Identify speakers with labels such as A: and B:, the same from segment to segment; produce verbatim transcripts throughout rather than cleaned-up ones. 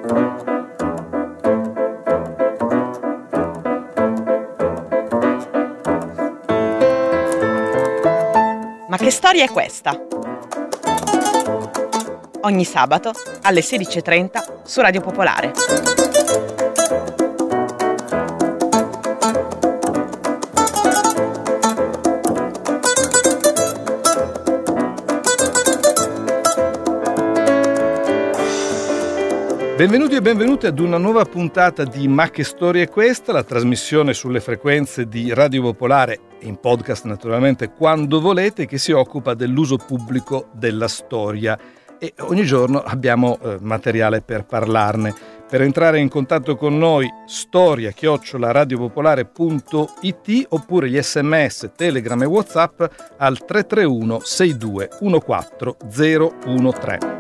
A: Ma che storia è questa? Ogni sabato alle sedici e trenta su Radio Popolare.
B: Benvenuti e benvenuti ad una nuova puntata di Ma che storia è questa, la trasmissione sulle frequenze di Radio Popolare e in podcast naturalmente quando volete, che si occupa dell'uso pubblico della storia e ogni giorno abbiamo eh, materiale per parlarne. Per entrare in contatto con noi storia chiocciola radiopopolare punto it oppure gli sms, telegram e whatsapp al tre tre uno sei due uno quattro zero uno tre.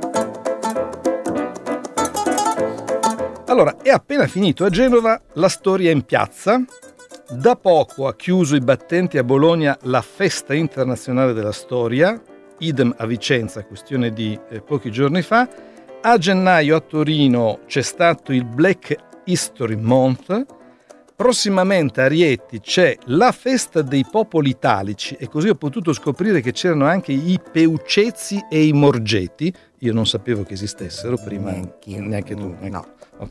B: Allora, è appena finito a Genova La Storia in Piazza. Da poco ha chiuso i battenti a Bologna la Festa Internazionale della Storia, idem a Vicenza, questione di eh, pochi giorni fa. A gennaio a Torino c'è stato il Black History Month. Prossimamente a Rieti c'è la Festa dei Popoli Italici e così ho potuto scoprire che c'erano anche i Peucezi e i Morgeti. Io non sapevo che esistessero prima,
C: Neanch'io.
B: neanche tu.
C: No.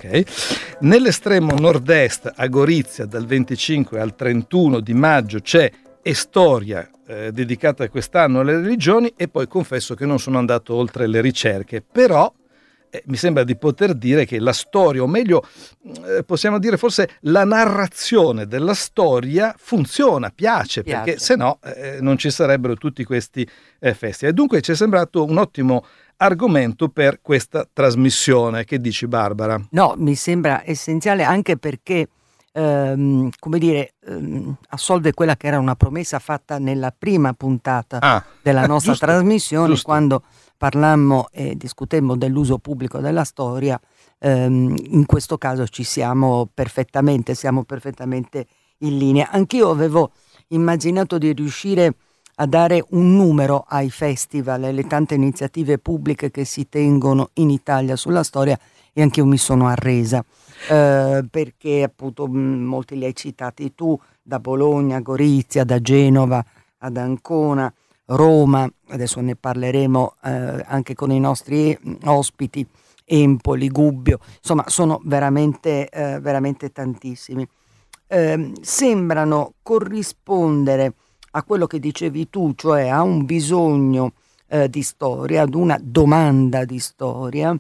B: Ok. Nell'estremo nord-est a Gorizia dal venticinque al trentuno di maggio c'è Estoria eh, dedicata quest'anno alle religioni e poi confesso che non sono andato oltre le ricerche, però eh, mi sembra di poter dire che la storia, o meglio eh, possiamo dire forse la narrazione della storia funziona, piace,
C: Piace.
B: perché se no eh, non ci sarebbero tutti questi eh, festival. E dunque ci è sembrato un ottimo argomento per questa trasmissione. Che dici, Barbara?
C: No, mi sembra essenziale anche perché, ehm, come dire, ehm, assolve quella che era una promessa fatta nella prima puntata
B: Ah,
C: della nostra
B: giusto,
C: trasmissione,
B: giusto.
C: quando parlammo e discutemmo dell'uso pubblico della storia. Ehm, in questo caso ci siamo perfettamente, siamo perfettamente in linea. Anch'io avevo immaginato di riuscire a dare un numero ai festival e le tante iniziative pubbliche che si tengono in Italia sulla storia, e anche io mi sono arresa eh, perché appunto mh, molti li hai citati tu, da Bologna, Gorizia, da Genova ad Ancona, Roma, adesso ne parleremo eh, anche con i nostri ospiti, Empoli, Gubbio, insomma sono veramente, eh, veramente tantissimi. Eh, sembrano corrispondere a quello che dicevi tu, cioè a un bisogno eh, di storia, ad una domanda di storia,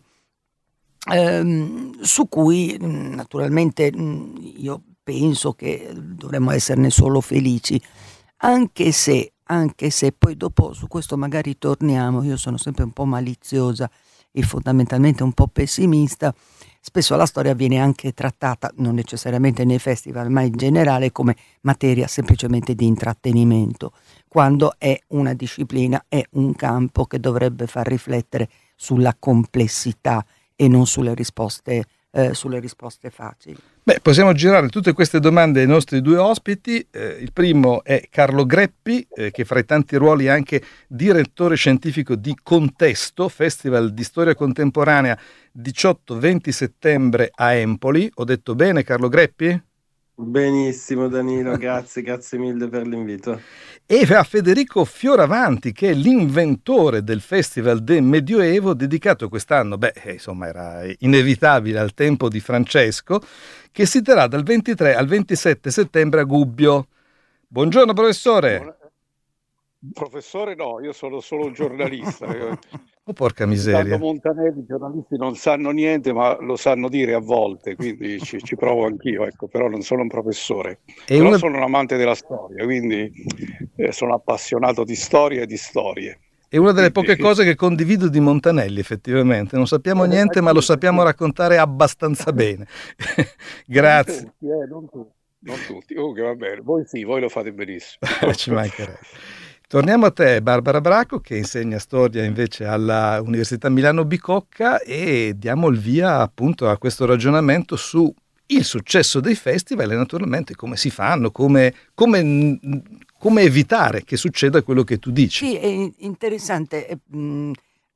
C: ehm, su cui mh, naturalmente mh, io penso che dovremmo esserne solo felici, anche se, anche se poi dopo su questo magari torniamo. Io sono sempre un po' maliziosa e fondamentalmente un po' pessimista. Spesso la storia viene anche trattata, non necessariamente nei festival, ma in generale, come materia semplicemente di intrattenimento, quando è una disciplina, è un campo che dovrebbe far riflettere sulla complessità e non sulle risposte, eh, sulle risposte facili.
B: Beh, possiamo girare tutte queste domande ai nostri due ospiti. Eh, il primo è Carlo Greppi, eh, che fra i tanti ruoli è anche direttore scientifico di Contesto, Festival di Storia Contemporanea diciotto venti settembre a Empoli. Ho detto bene, Carlo Greppi?
D: Benissimo Danilo, grazie, grazie mille per l'invito.
B: E a Federico Fioravanti, che è l'inventore del Festival del Medioevo, dedicato quest'anno, beh, insomma era inevitabile al tempo di Francesco, che si terrà dal ventitré al ventisette settembre a Gubbio. Buongiorno professore.
E: Professore no, io sono solo un giornalista.
B: Oh, porca miseria.
E: Tanto Montanelli, i giornalisti non sanno niente, ma lo sanno dire a volte, quindi ci, ci provo anch'io, ecco, però non sono un professore.
B: E
E: però
B: una...
E: sono un amante della storia, quindi eh, sono appassionato di storia e di storie.
B: È una delle
E: quindi...
B: poche cose che condivido di Montanelli, effettivamente. Non sappiamo eh, niente, ma lo sappiamo raccontare abbastanza bene. Grazie.
E: Non tutti, eh, non tutti, non tutti. Comunque va bene, voi sì, voi lo fate benissimo.
B: Ci mancherebbe. Torniamo a te, Barbara Bracco, che insegna storia invece alla Università Milano Bicocca, e diamo il via appunto a questo ragionamento su il successo dei festival e naturalmente come si fanno, come, come, come evitare che succeda quello che tu dici.
C: Sì, è interessante. Mh,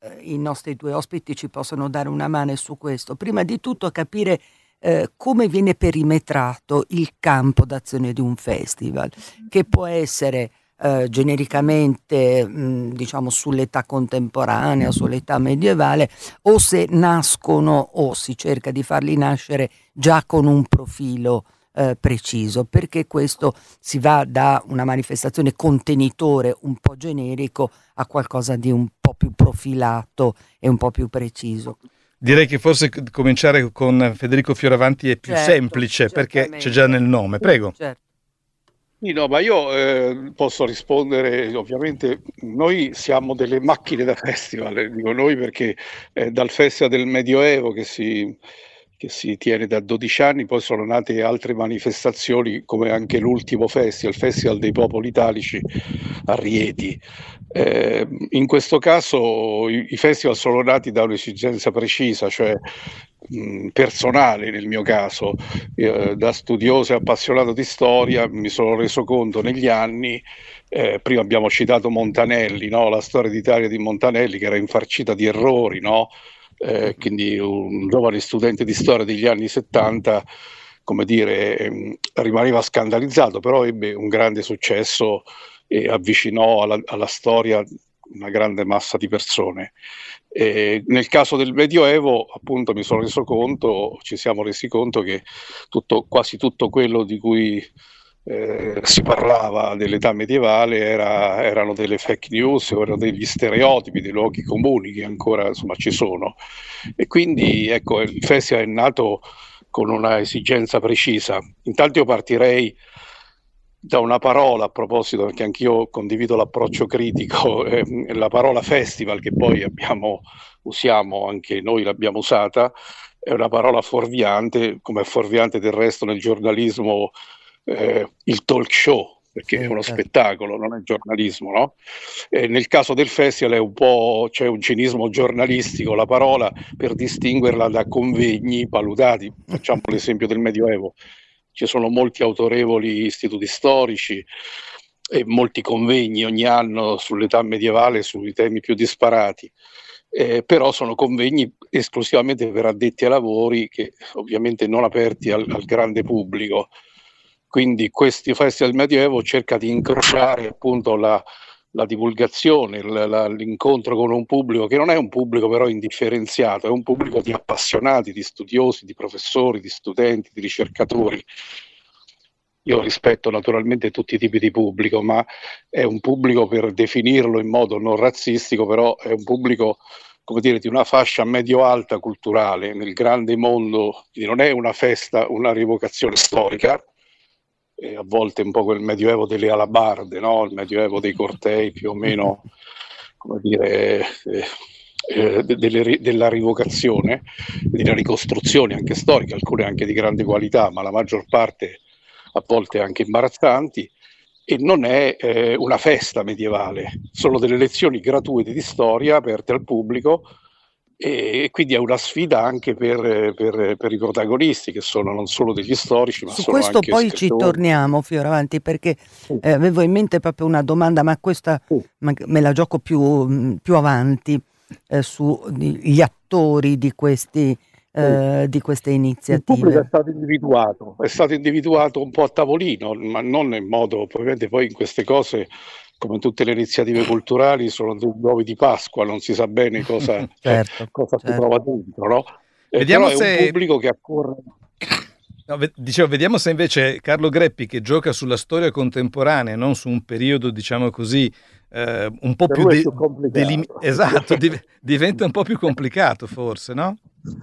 C: eh, i nostri due ospiti ci possono dare una mano su questo. Prima di tutto capire eh, come viene perimetrato il campo d'azione di un festival, che può essere eh, genericamente mh, diciamo sull'età contemporanea, sull'età medievale, o se nascono o si cerca di farli nascere già con un profilo Eh, preciso, perché questo si va da una manifestazione contenitore un po' generico a qualcosa di un po' più profilato e un po' più preciso.
B: Direi che forse c- cominciare con Federico Fioravanti è più
C: Certo,
B: semplice perché
C: certamente.
B: c'è già nel nome. Prego.
C: Certo.
E: Sì, no, ma io eh, posso rispondere, ovviamente noi siamo delle macchine da festival, eh, dico noi perché eh, dal Festival del Medioevo che si, che si tiene da dodici anni, poi sono nate altre manifestazioni come anche l'ultimo festival, il Festival dei Popoli Italici a Rieti. Eh, in questo caso i, i festival sono nati da un'esigenza precisa, cioè mh, personale nel mio caso. Eh, da studioso e appassionato di storia mi sono reso conto negli anni, eh, prima abbiamo citato Montanelli, no? La storia d'Italia di Montanelli che era infarcita di errori, no? Eh, quindi un giovane studente di storia degli anni settanta, come dire, ehm, rimaneva scandalizzato, però ebbe un grande successo e avvicinò alla, alla storia una grande massa di persone. E nel caso del Medioevo, appunto, mi sono reso conto, ci siamo resi conto che tutto, quasi tutto quello di cui eh, si parlava dell'età medievale era, erano delle fake news, erano degli stereotipi, dei luoghi comuni che ancora insomma ci sono. E quindi ecco, il festival è nato con una esigenza precisa. Intanto io partirei da una parola, a proposito, perché anch'io condivido l'approccio critico, eh, la parola festival, che poi abbiamo, usiamo, anche noi l'abbiamo usata, è una parola fuorviante, come è fuorviante del resto nel giornalismo eh, il talk show, perché è uno spettacolo, non è giornalismo, no? E nel caso del festival è un po', c'è un cinismo giornalistico, la parola, per distinguerla da convegni paludati. Facciamo l'esempio del Medioevo. Ci sono molti autorevoli istituti storici e molti convegni ogni anno sull'età medievale, sui temi più disparati, eh, però sono convegni esclusivamente per addetti ai lavori, che ovviamente non aperti al, al grande pubblico. Quindi questi festival medioevo cerca di incrociare appunto la, la divulgazione, la, la, l'incontro con un pubblico che non è un pubblico però indifferenziato, è un pubblico di appassionati, di studiosi, di professori, di studenti, di ricercatori. Io rispetto naturalmente tutti i tipi di pubblico, ma è un pubblico, per definirlo in modo non razzistico, però è un pubblico, come dire, di una fascia medio-alta culturale nel grande mondo. Quindi non è una festa, una rievocazione storica, e a volte un po' quel medioevo delle alabarde, no? Il medioevo dei cortei più o meno, come dire, eh, eh, delle, della rivocazione, della ricostruzione anche storica, alcune anche di grande qualità, ma la maggior parte a volte anche imbarazzanti, e non è eh, una festa medievale, sono delle lezioni gratuite di storia aperte al pubblico, e quindi è una sfida anche per, per, per i protagonisti, che sono non solo degli storici, ma
C: Su
E: sono
C: questo
E: anche
C: poi
E: scrittori.
C: ci torniamo, Fioravanti, perché
E: Sì.
C: eh, avevo in mente proprio una domanda, ma questa
E: Sì.
C: ma- me la gioco più, più avanti, eh, sugli attori di, questi, eh, di queste
E: Il pubblico è
C: iniziative.
E: stato individuato, è stato individuato un po' a tavolino, ma non in modo, ovviamente poi in queste cose, come tutte le iniziative culturali, sono dei uovi di Pasqua, non si sa bene cosa,
C: Certo,
E: cosa si
C: certo.
E: trova dentro, no? Eh,
B: Vediamo
E: però è
B: se-
E: un pubblico che accorre.
B: No, ve- dicevo, vediamo se invece Carlo Greppi, che gioca sulla storia contemporanea, non su un periodo, diciamo così, eh, un po'
E: Per
B: più,
E: lui è
B: de-
E: più complicato.
B: delim- esatto, div- diventa un po' più complicato forse, no?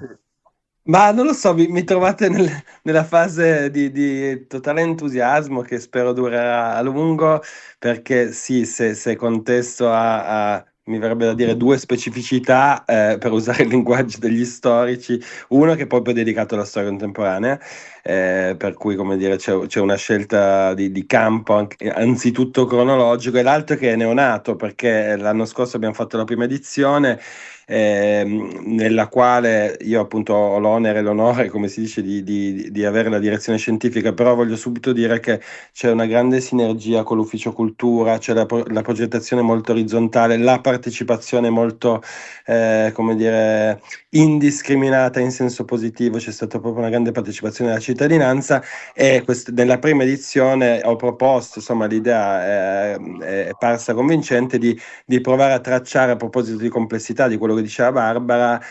D: Ma non lo so, mi, mi trovate nel- nella fase di, di totale entusiasmo che spero durerà a lungo, perché sì, se, se contesto a, a- mi verrebbe da dire due specificità, eh, per usare il linguaggio degli storici, uno che è proprio dedicato alla storia contemporanea, eh, per cui, come dire, c'è, c'è una scelta di, di campo anche- anzitutto cronologico, e l'altro che è neonato, perché l'anno scorso abbiamo fatto la prima edizione ehm, nella quale io appunto ho l'onere e l'onore, come si dice, di, di, di avere la direzione scientifica, però voglio subito dire che c'è una grande sinergia con l'ufficio cultura, c'è la, pro- la progettazione molto orizzontale, la partecipazione molto, eh, come dire, indiscriminata in senso positivo, c'è stata proprio una grande partecipazione della cittadinanza e quest- nella prima edizione ho proposto, insomma l'idea eh, è parsa convincente di, di provare a tracciare, a proposito di complessità di quello che diceva Barbara,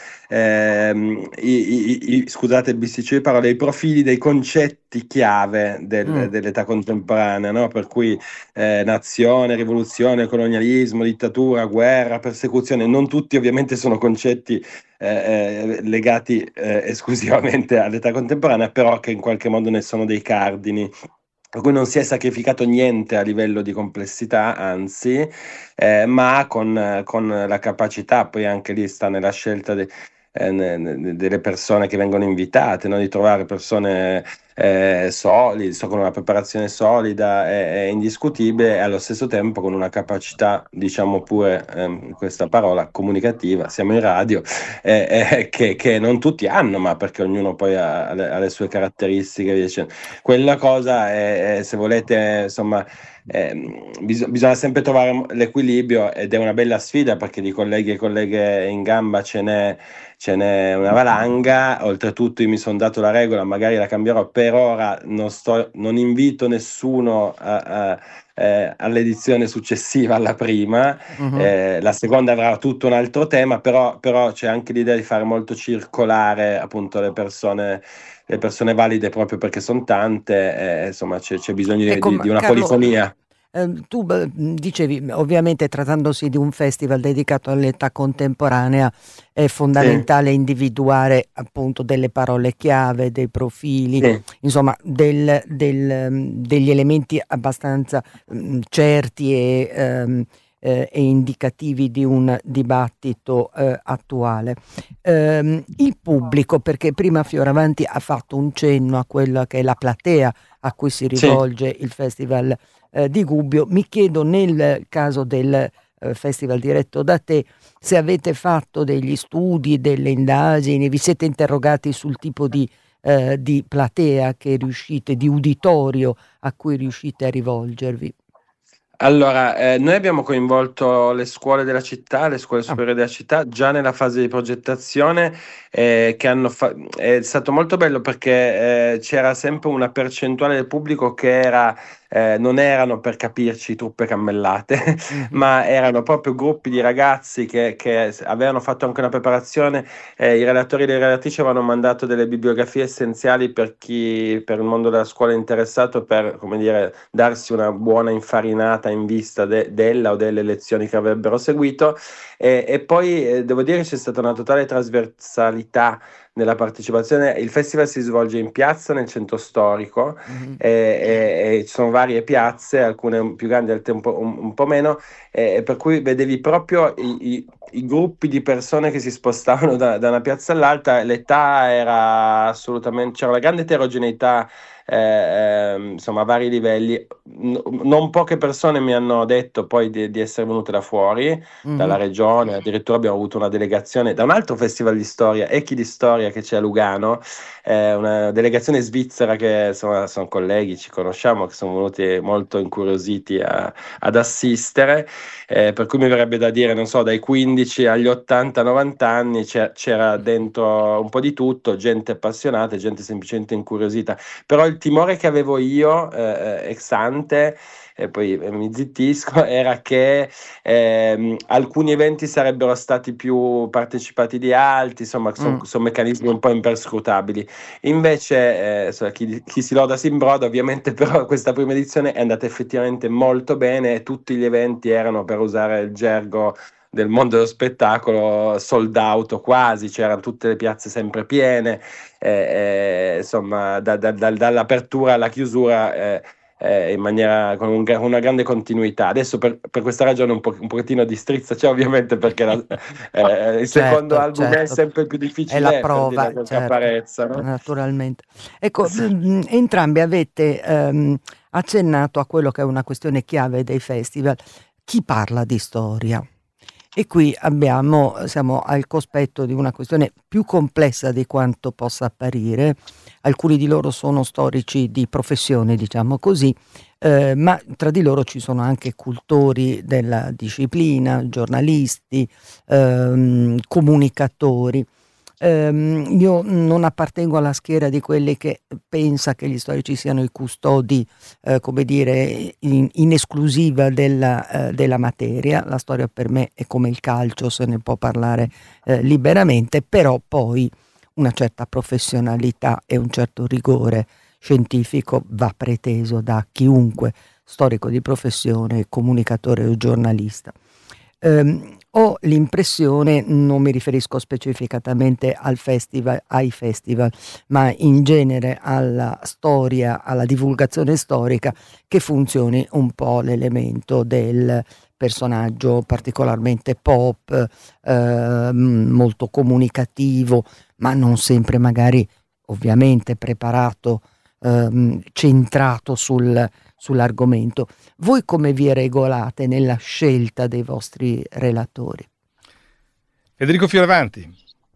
D: ehm, i, i, i, scusate il bisticcio di parole, i profili dei concetti chiave del,
C: Mm.
D: dell'età contemporanea, no? Per cui eh, nazione, rivoluzione, colonialismo, dittatura, guerra, persecuzione, non tutti ovviamente sono concetti eh, legati eh, esclusivamente all'età contemporanea, però che in qualche modo ne sono dei cardini. Per cui non si è sacrificato niente a livello di complessità, anzi, eh, ma con, con la capacità, poi anche lì sta nella scelta de, eh, ne, ne, delle persone che vengono invitate, no? Di trovare persone eh, solide, so, con una preparazione solida e, e indiscutibile e allo stesso tempo con una capacità, diciamo pure ehm, questa parola, comunicativa, siamo in radio, eh, eh, che, che non tutti hanno, ma perché ognuno poi ha, ha, le, ha le sue caratteristiche, dicendo. Quella cosa è, è, se volete, insomma, eh, bis- bisogna sempre trovare l'equilibrio ed è una bella sfida perché di colleghi e colleghe in gamba ce n'è, ce n'è una valanga. Oltretutto io mi sono dato la regola, magari la cambierò, per ora non, sto, non invito nessuno a, a, eh, all'edizione successiva alla prima.
C: Mhm.
D: Eh, la seconda avrà tutto un altro tema, però, però c'è anche l'idea di fare molto circolare appunto le persone, le persone valide proprio perché sono tante, eh, insomma c'è, c'è bisogno di,
C: Ecco,
D: di-
C: ma
D: di una
C: Carlo,
D: polifonia.
C: ehm, tu beh, dicevi, ovviamente trattandosi di un festival dedicato all'età contemporanea, è
D: Sì,
C: fondamentale individuare appunto delle parole chiave, dei profili,
D: sì,
C: insomma, del- del, mm, degli elementi abbastanza mm, certi e, ehm, eh, e indicativi di un dibattito eh, attuale. Ehm, il pubblico, perché prima Fioravanti ha fatto un cenno a quella che è la platea a cui si
D: sì.
C: rivolge il Festival eh, di Gubbio, mi chiedo nel caso del eh, festival diretto da te se avete fatto degli studi, delle indagini, vi siete interrogati sul tipo di, eh, di platea che riuscite, di uditorio a cui riuscite a rivolgervi.
D: Allora, eh, noi abbiamo coinvolto le scuole della città, le scuole
C: Ah,
D: superiori della città, già nella fase di progettazione, eh, che hanno fa- è stato molto bello perché eh, c'era sempre una percentuale del pubblico che era, eh, non erano per capirci truppe cammellate,
C: mhm,
D: ma erano proprio gruppi di ragazzi che, che avevano fatto anche una preparazione. Eh, i relatori e le relatrici avevano mandato delle bibliografie essenziali per chi, per il mondo della scuola interessato, per, come dire, darsi una buona infarinata in vista de- della o delle lezioni che avrebbero seguito. E, e poi eh, devo dire che c'è stata una totale trasversalità nella partecipazione. Il festival si svolge in piazza nel centro storico
C: mhm.
D: e, e- e ci sono varie piazze, alcune più grandi, altre un po', un- un po' meno, e, e per cui vedevi proprio i, i- i gruppi di persone che si spostavano da, da una piazza all'altra. L'età era assolutamente, c'era una grande eterogeneità, eh, ehm, insomma, a vari livelli. N- non poche persone mi hanno detto poi di, di essere venute da fuori, dalla
C: Mhm.
D: regione, addirittura abbiamo avuto una delegazione da un altro festival di storia, Echi di Storia, che c'è a Lugano, eh, una delegazione svizzera che insomma sono colleghi, ci conosciamo, che sono venuti molto incuriositi a- ad assistere, eh, per cui mi verrebbe da dire, non so, dai quindici agli ottanta novanta anni c'è- c'era dentro un po' di tutto, gente appassionata e gente semplicemente incuriosita. Però il timore che avevo io, eh, eh, ex ante, e poi eh, mi zittisco, era che ehm, alcuni eventi sarebbero stati più partecipati di altri, insomma, sono
C: Mm.
D: meccanismi un po' imperscrutabili. Invece, eh, insomma, chi, chi si loda si imbroda, ovviamente, però questa prima edizione è andata effettivamente molto bene e tutti gli eventi erano, per usare il gergo del mondo dello spettacolo, sold out o quasi, c'erano tutte le piazze sempre piene, eh, eh, insomma, da- da- da- dall'apertura alla chiusura, eh, eh, in maniera con un- una grande continuità. Adesso per, per questa ragione un, po', un pochettino di strizza c'è, ovviamente, perché la- eh, il secondo
C: Certo,
D: album è
C: certo,
D: sempre più
C: è la
D: difficile, per
C: prova,
D: dirla con
C: certo,
D: caparezza, no?
C: naturalmente. Ecco, mm, entrambi avete ehm, accennato a quello che è una questione chiave dei festival. Chi parla di storia? E qui abbiamo, siamo al cospetto di una questione più complessa di quanto possa apparire. Alcuni di loro sono storici di professione, diciamo così, eh, ma tra di loro ci sono anche cultori della disciplina, giornalisti, ehm, comunicatori. Um, io non appartengo alla schiera di quelli che pensa che gli storici siano i custodi, eh, come dire, in, in esclusiva della, eh, della materia. La storia per me è come il calcio, se ne può parlare eh, liberamente, però poi una certa professionalità e un certo rigore scientifico va preteso da chiunque, storico di professione, comunicatore o giornalista. Um, ho l'impressione, non mi riferisco specificatamente al festival, ai festival, ma in genere alla storia, alla divulgazione storica, che funzioni un po' l'elemento del personaggio particolarmente pop, eh, molto comunicativo, ma non sempre magari ovviamente preparato, eh, centrato sul sull'argomento. Voi come vi regolate nella scelta dei vostri relatori?
B: Federico Fioravanti.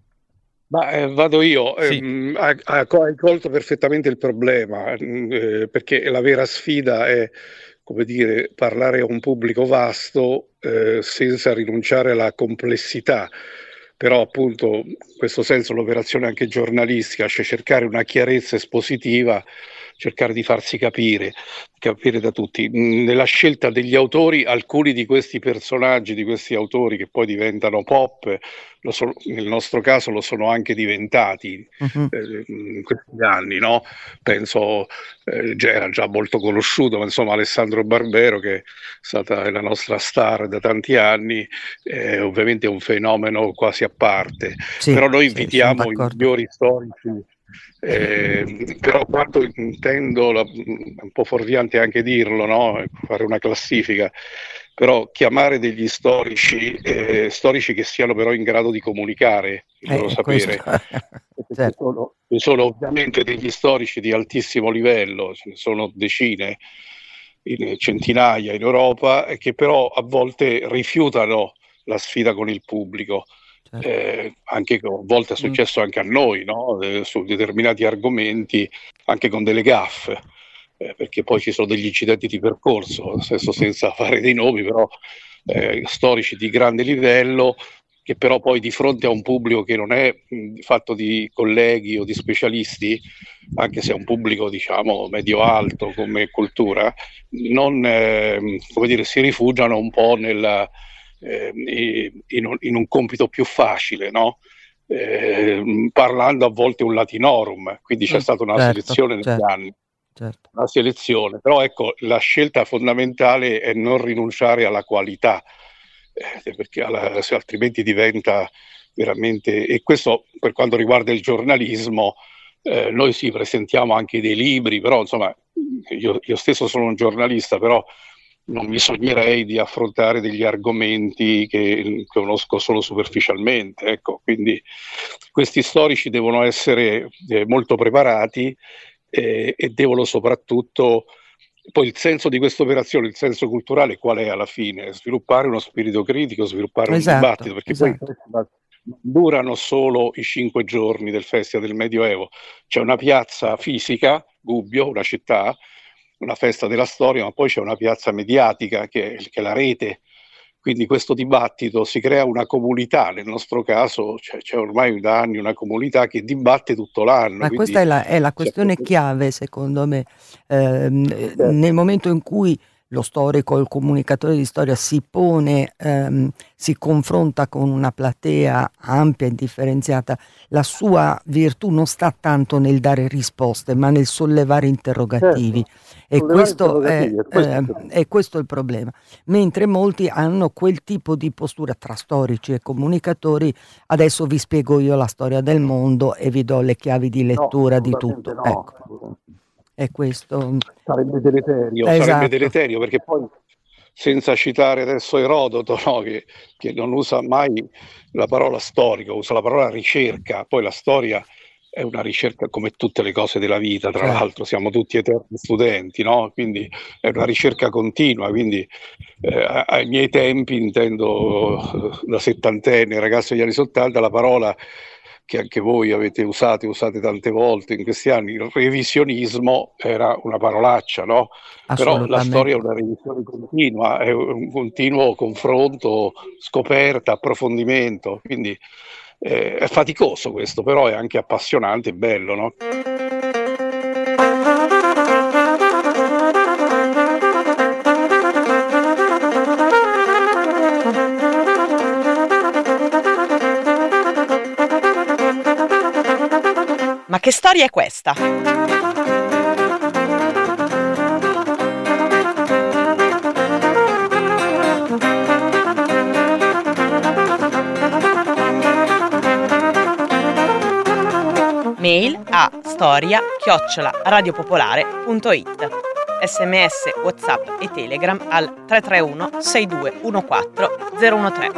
E: Ma eh, vado io,
B: Sì.
E: eh, hai colto perfettamente il problema, eh, perché la vera sfida è, come dire, parlare a un pubblico vasto eh, senza rinunciare alla complessità. Però appunto in questo senso l'operazione anche giornalistica, cioè cercare una chiarezza espositiva, cercare di farsi capire, capire da tutti. Nella scelta degli autori, alcuni di questi personaggi, di questi autori che poi diventano pop, lo sono, nel nostro caso lo sono anche diventati uh-huh. eh, in questi anni, no? Penso, eh, era già molto conosciuto, ma insomma Alessandro Barbero, che è stata la nostra star da tanti anni, eh, ovviamente è un fenomeno quasi a parte, sì, però noi invitiamo sì, i migliori storici. Eh, però quanto intendo, la, è un po' fuorviante anche dirlo, no? Fare una classifica, però chiamare degli storici, eh, storici che siano però in grado di comunicare il loro eh, sapere. Certo. sono, sono ovviamente degli storici di altissimo livello, ce ne sono decine, in, centinaia in Europa, e che però a volte rifiutano la sfida con il pubblico. Eh, anche a volte è successo anche a noi, no? eh, su determinati argomenti, anche con delle gaffe, eh, perché poi ci sono degli incidenti di percorso, senso, senza fare dei nomi, però eh, storici di grande livello, che però poi di fronte a un pubblico che non è mh, fatto di colleghi o di specialisti, anche se è un pubblico diciamo medio-alto come cultura, non eh, come dire, si rifugiano un po' nella In un, in un compito più facile, no? Eh, parlando a volte un latinorum, quindi c'è stata una certo, selezione negli certo, anni, certo. una selezione, però ecco la scelta fondamentale è non rinunciare alla qualità, eh, perché alla, se altrimenti diventa veramente, e questo per quanto riguarda il giornalismo, eh, noi sì presentiamo anche dei libri, però insomma io, io stesso sono un giornalista, però non mi sognerei di affrontare degli argomenti che conosco solo superficialmente, ecco, quindi questi storici devono essere eh, molto preparati eh, e devono soprattutto, poi il senso di questa operazione, il senso culturale qual è alla fine? Sviluppare uno spirito critico, sviluppare esatto, un dibattito, perché esatto. poi durano solo i cinque giorni del Festival del Medioevo, c'è una piazza fisica, Gubbio, una città, una festa della storia, ma poi c'è una piazza mediatica che, che è la rete, quindi questo dibattito si crea una comunità, nel nostro caso cioè, c'è ormai da anni una comunità che dibatte tutto l'anno.
C: Ma questa è la, è la questione chiave secondo me, eh, certo. Nel momento in cui lo storico, il comunicatore di storia si pone, ehm, si confronta con una platea ampia e differenziata, la sua virtù non sta tanto nel dare risposte, ma nel sollevare interrogativi. Certo. E questo è, eh, è questo il problema. Mentre molti hanno quel tipo di postura tra storici e comunicatori, adesso vi spiego io la storia del mondo e vi do le chiavi di lettura no, di tutto. No. Ecco. È questo
E: sarebbe deleterio, esatto. sarebbe deleterio perché poi, senza citare adesso Erodoto, no, che, che non usa mai la parola storico, usa la parola ricerca, poi la storia è una ricerca come tutte le cose della vita, tra
C: Certo.
E: l'altro siamo tutti eterni studenti, no? Quindi è una ricerca continua, quindi eh, a- ai miei tempi, intendo eh, da settantenne, ragazzo degli anni settanta, la parola che anche voi avete usato e usate tante volte in questi anni, il revisionismo era una parolaccia, no? Però la storia è
C: Assolutamente.
E: una revisione continua, è un continuo confronto, scoperta, approfondimento, quindi eh, è faticoso questo, però è anche appassionante e bello, no?
A: Ma che storia è questa? Mail a storia chiocciola radiopopolare punto it. Sms, WhatsApp e Telegram al tre tre uno sei due uno quattro zero uno tre.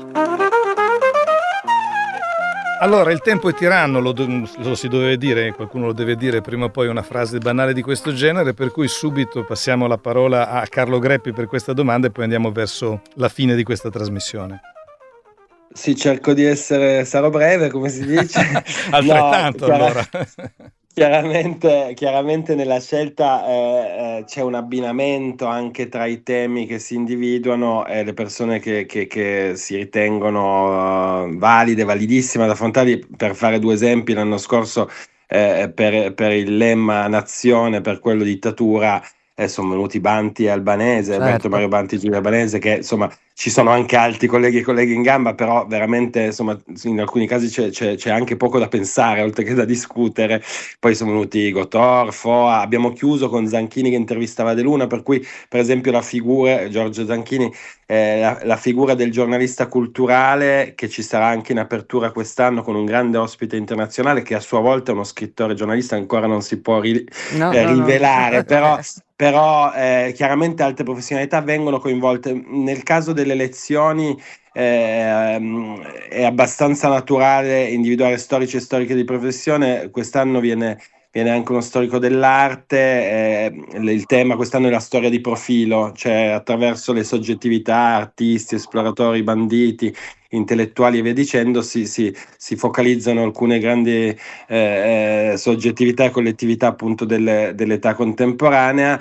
B: Allora, il tempo è tiranno, lo, do- lo si doveva dire, qualcuno lo deve dire prima o poi una frase banale di questo genere, per cui subito passiamo la parola a Carlo Greppi per questa domanda e poi andiamo verso la fine di questa trasmissione.
D: Sì, cerco di essere, sarò breve, come si dice.
B: Altrettanto,
D: No, chiara-
B: allora.
D: Chiaramente, chiaramente nella scelta eh, eh, c'è un abbinamento anche tra i temi che si individuano e le persone che, che- che si ritengono eh, valide, validissime ad affrontarli. Per fare due esempi, l'anno scorso eh, per, per il lemma Nazione, per quello dittatura, eh, sono venuti Banti e Albanese,
C: Certo.
D: Alberto Mario Banti e Giulio Albanese, che insomma ci sono anche altri colleghi e colleghi in gamba, però veramente insomma in alcuni casi c'è, c'è- c'è anche poco da pensare oltre che da discutere. Poi sono venuti Gotor, Foa, abbiamo chiuso con Zanchini che intervistava De Luna, per cui per esempio la figura, Giorgio Zanchini, eh, la, la figura del giornalista culturale che ci sarà anche in apertura quest'anno con un grande ospite internazionale che a sua volta è uno scrittore giornalista, ancora non si può ri-
C: No,
D: eh,
C: no, no.
D: rivelare, però però eh, chiaramente altre professionalità vengono coinvolte. Nel caso delle elezioni ehm, è abbastanza naturale individuare storici e storiche di professione. Quest'anno viene, viene anche uno storico dell'arte, eh, il tema quest'anno è la storia di profilo, cioè attraverso le soggettività, artisti, esploratori, banditi, intellettuali e via dicendo, si, si, si focalizzano alcune grandi eh, soggettività e collettività appunto delle- dell'età contemporanea.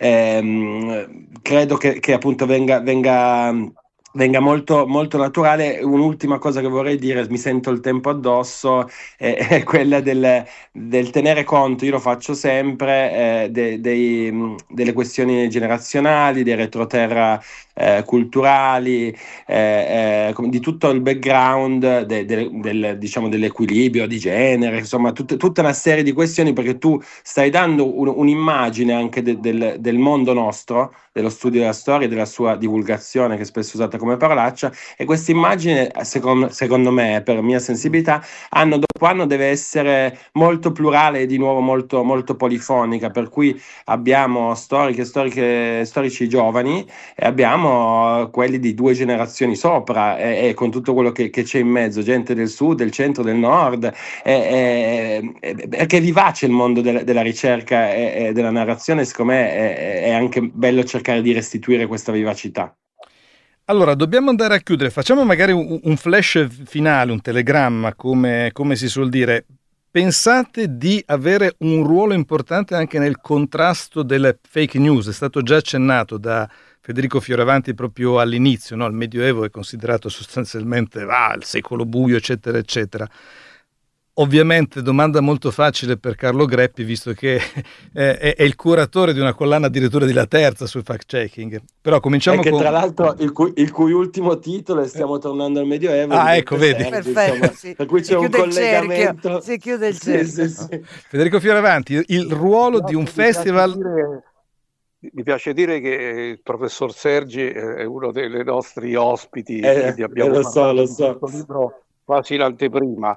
D: Ehm, credo che, che appunto venga, venga, venga molto, molto naturale. Un'ultima cosa che vorrei dire, mi sento il tempo addosso, è, è quella del, del tenere conto, io lo faccio sempre, eh, de- dei, mh, delle questioni generazionali, dei retroterra eh, culturali, eh, eh, come- di tutto il background de- de- del, diciamo, dell'equilibrio di genere, insomma, tut- tutta una serie di questioni, perché tu stai dando un- un'immagine anche de- del, del mondo nostro, dello studio della storia e della sua divulgazione, che è spesso usata come parolaccia, e questa immagine, secondo, secondo me, per mia sensibilità, anno dopo anno deve essere molto plurale e di nuovo molto, molto polifonica, per cui abbiamo storiche, storiche, storici giovani e abbiamo quelli di due generazioni sopra e, e con tutto quello che, che c'è in mezzo, gente del sud, del centro, del nord, e, e, e- perché è vivace il mondo del- della ricerca e, e della narrazione. Secondo me è, è anche bello cercare di restituire questa vivacità.
B: Allora, dobbiamo andare a chiudere. Facciamo magari un, un flash finale, un telegramma, come, come si suol dire. Pensate di avere un ruolo importante anche nel contrasto delle fake news? È stato già accennato da Federico Fioravanti proprio all'inizio, no? Il Medioevo è considerato sostanzialmente ah, il secolo buio, eccetera, eccetera. Ovviamente domanda molto facile per Carlo Greppi, visto che è, è- è il curatore di una collana addirittura di La Terza sul fact-checking. Però
D: E
B: cominciamo
D: che
B: con...
D: tra l'altro il cui, il cui ultimo titolo, e stiamo tornando al Medioevo,
B: Ah,
D: di
B: ecco,
D: Dante
B: vedi.
D: Sergi,
C: Perfetto,
D: insomma,
C: sì.
D: per cui
C: Si
D: c'è un
C: chiude il cerchio,
D: collegamento.
C: si chiude il
D: Sì,
C: cerchio.
D: sì, sì.
B: Federico Fioravanti, il ruolo
E: Mi
B: di un
E: piace- mi piace
B: festival...
E: dire- Mi piace dire che il professor Sergi è uno dei dei nostri ospiti,
D: Eh,
E: quindi abbiamo
D: eh, lo so,
E: parlato
D: lo
E: di
D: so.
E: questo libro quasi in anteprima.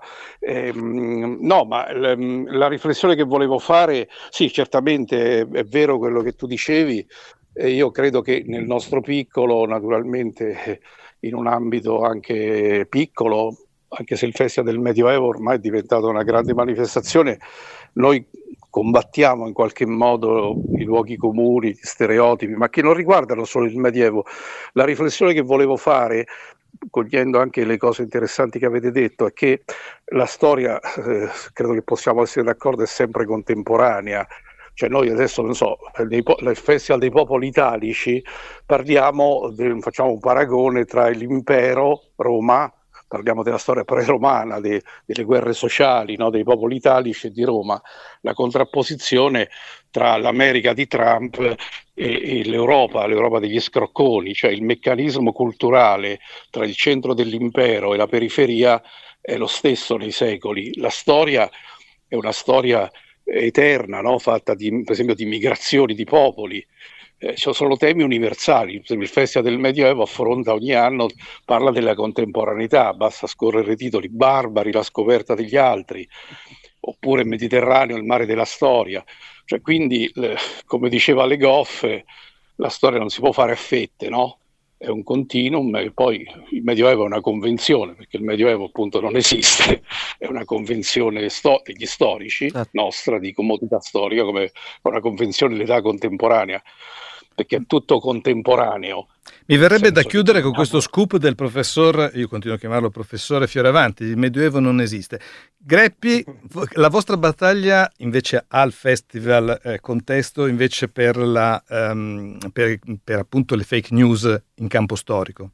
E: Ehm, no, ma l- la riflessione che volevo fare, sì, certamente è, è vero quello che tu dicevi, e io credo che nel nostro piccolo, naturalmente in un ambito anche piccolo, anche se il Festival del Medioevo ormai è diventato una grande manifestazione, noi combattiamo in qualche modo i luoghi comuni, gli stereotipi, ma che non riguardano solo il Medioevo. La riflessione che volevo fare, cogliendo anche le cose interessanti che avete detto, è che la storia, eh, credo che possiamo essere d'accordo, è sempre contemporanea. Cioè noi adesso, non so, nel Festival dei Popoli Italici parliamo, de, facciamo un paragone tra l'impero, Roma, parliamo della storia pre-romana, de, delle guerre sociali, no, dei popoli italici e di Roma, la contrapposizione tra l'America di Trump e, e l'Europa, l'Europa degli scrocconi, cioè il meccanismo culturale tra il centro dell'impero e la periferia è lo stesso nei secoli. La storia è una storia eterna, no? Fatta di, per esempio, di migrazioni di popoli. Eh, ci sono temi universali. Il Festival del Medioevo affronta ogni anno, parla della contemporaneità, basta scorrere i titoli: barbari, la scoperta degli altri, oppure il Mediterraneo, il mare della storia. Cioè, quindi, eh, come diceva Le Goff, la storia non si può fare a fette, no? È un continuum, e poi il Medioevo è una convenzione, perché il Medioevo appunto non esiste, è una convenzione sto- degli storici, certo, nostra, di comodità storica, come una convenzione dell'età contemporanea, perché è tutto contemporaneo.
B: Mi verrebbe da chiudere con questo scoop del professor, io continuo a chiamarlo professore Fioravanti: il Medioevo non esiste. Greppi, la vostra battaglia invece al festival eh, contesto invece per, la, um, per, per appunto le fake news in campo storico.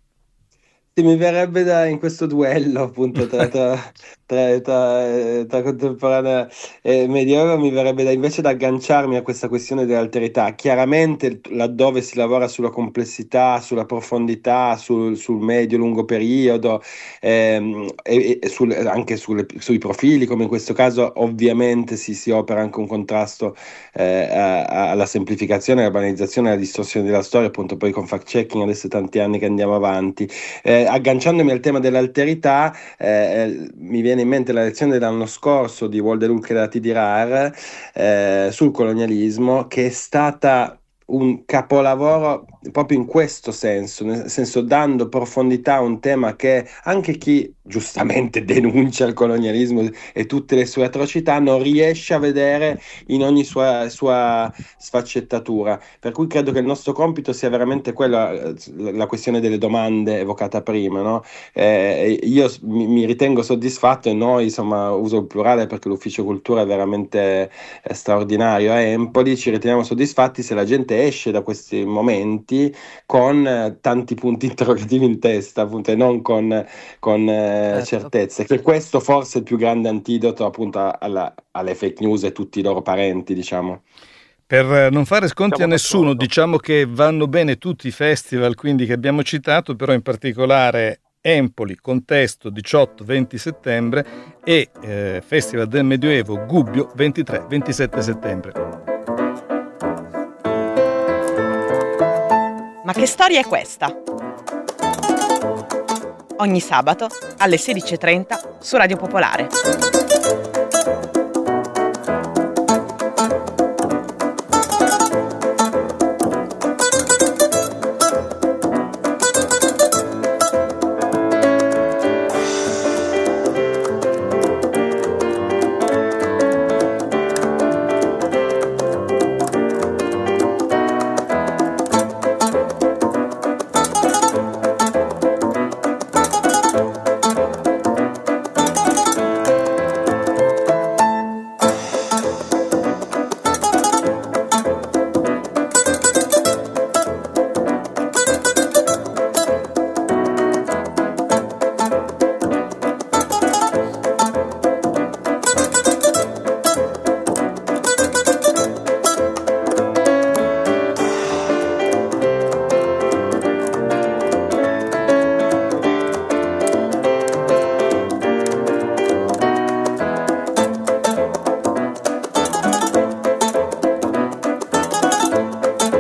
D: Sì, mi verrebbe da, in questo duello appunto tra, tra, tra, tra, tra contemporanea e medioevo, mi verrebbe da, invece da agganciarmi a questa questione dell'alterità. Chiaramente laddove si lavora sulla complessità, sulla profondità, sul, sul medio-lungo periodo, ehm, e, e sul, anche sulle, sui profili, come in questo caso, ovviamente si, si opera anche un contrasto eh, a, a, alla semplificazione, alla banalizzazione, alla distorsione della storia, appunto poi con fact-checking adesso è tanti anni che andiamo avanti. Eh, agganciandomi al tema dell'alterità, eh, mi viene in mente la lezione dell'anno scorso di Wolde-Lulke da T D R A R eh, sul colonialismo, che è stata un capolavoro proprio in questo senso, nel senso dando profondità a un tema che anche chi giustamente denuncia il colonialismo e tutte le sue atrocità non riesce a vedere in ogni sua, sua sfaccettatura, per cui credo che il nostro compito sia veramente quella, la questione delle domande evocata prima, no? Eh, io mi, mi ritengo soddisfatto, e noi, insomma, uso il plurale perché l'ufficio cultura è veramente è straordinario a Empoli, ci riteniamo soddisfatti se la gente esce da questi momenti con eh, tanti punti interrogativi in testa, appunto, e non con, con eh, certo. certezze, che questo forse è il più grande antidoto appunto alla, alle fake news e tutti i loro parenti, diciamo.
B: Per non fare sconti Siamo a nessuno, d'accordo. Diciamo che vanno bene tutti i festival quindi che abbiamo citato, però in particolare Empoli, Contesto diciotto venti settembre e eh, Festival del Medioevo Gubbio ventitré ventisette settembre.
A: Ma che storia è questa? Ogni sabato alle sedici e trenta su Radio Popolare.